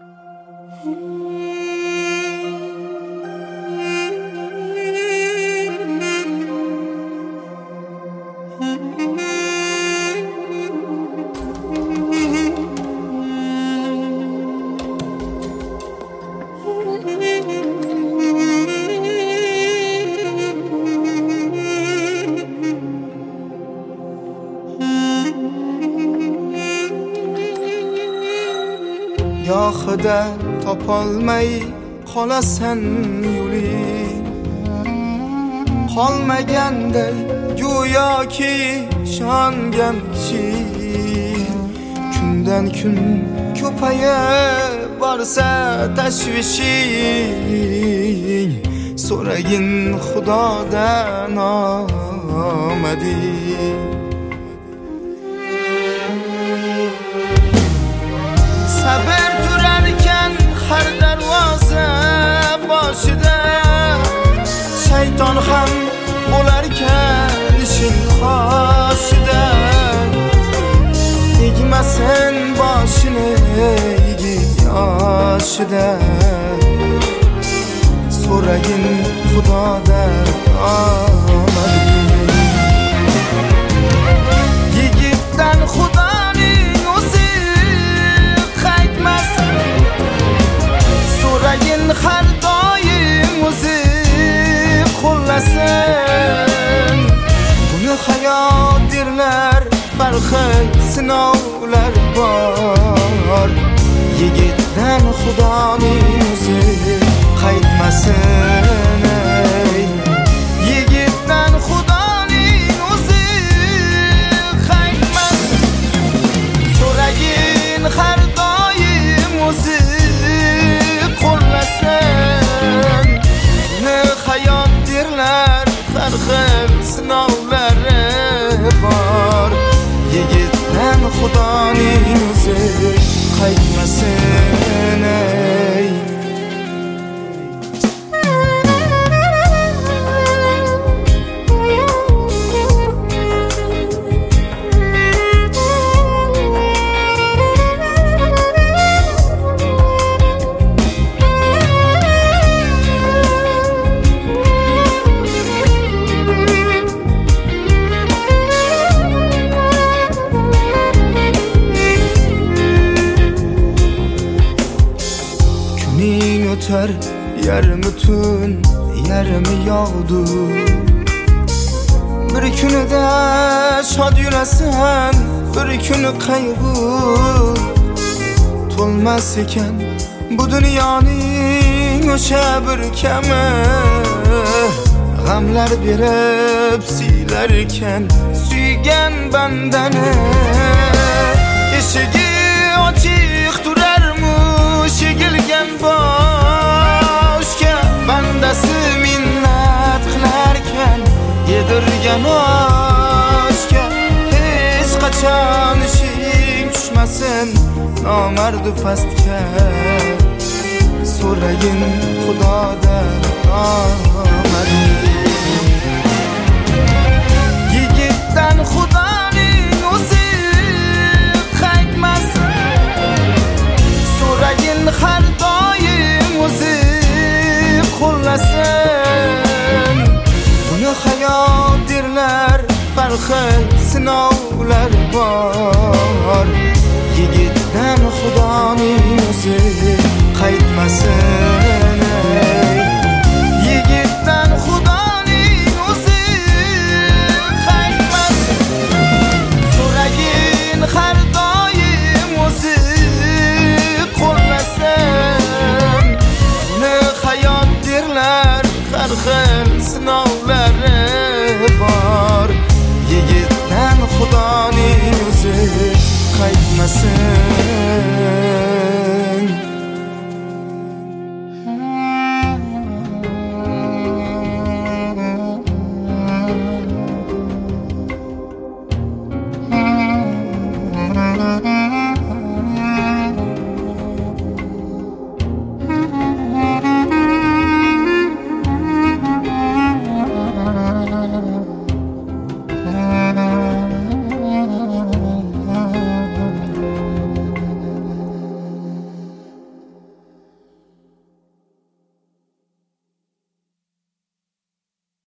Yo'qida topolmay qolasan yo'ling, qolmaganday go'yoki ishongan kishing. Kundan kun ko'payib borsa tashvishing, so'ragin Xudodan omading. Sabr turarkan har darvoza boshida, shayton ham bo'larkan ishing qoshida. Tegmasin boshini yigit yoshida, so'ragin Xudodan omading. Yigitdan Xudoning o'zi qaytmasin, so'ragin har doim o'zi qo'llasin. Buni hayot derlar, har xil sinovlar bor. Yigitdan Xudoning o'zi qaytmasin. Yigitdan Xudoning o'zi qaytmasin, so'ragin har doim o'zi qo'llasin. Buni hayot derlar, har xil sinovlari bor. Yigitdan Xudoning o'zi qaytmasin. O'tar yarmi tun, yarmi yog'du. Bir kunida shod yurasan, bir kuni qayg'u. To'lmas ekan bu dunyoning o'sha bir kami. G'amlar berib siylar ekan suygan bandani. Eshigi ochiq turarmush egilgan boshga, bandasi minnat qilarkan yedirgan oshga. Hech qachon ishing tushmasin nomardu pastga, so'ragin Xudodan omading. Yigitdan Xudoning o'zi qaytmasin, so'ragin har doim o'zi qo'llasin. Buni hayot derlar, har xil sinovlar bor. Yigitdan Xudoning o'zi qaytmasin. Yigitdan Xudoning o'zi qaytmasin, so'ragin har doim o'zi qo'llasin. Buni hayot derlar, har xil sinovlari bor. Yigitdan Xudoning o'zi qaytmasin.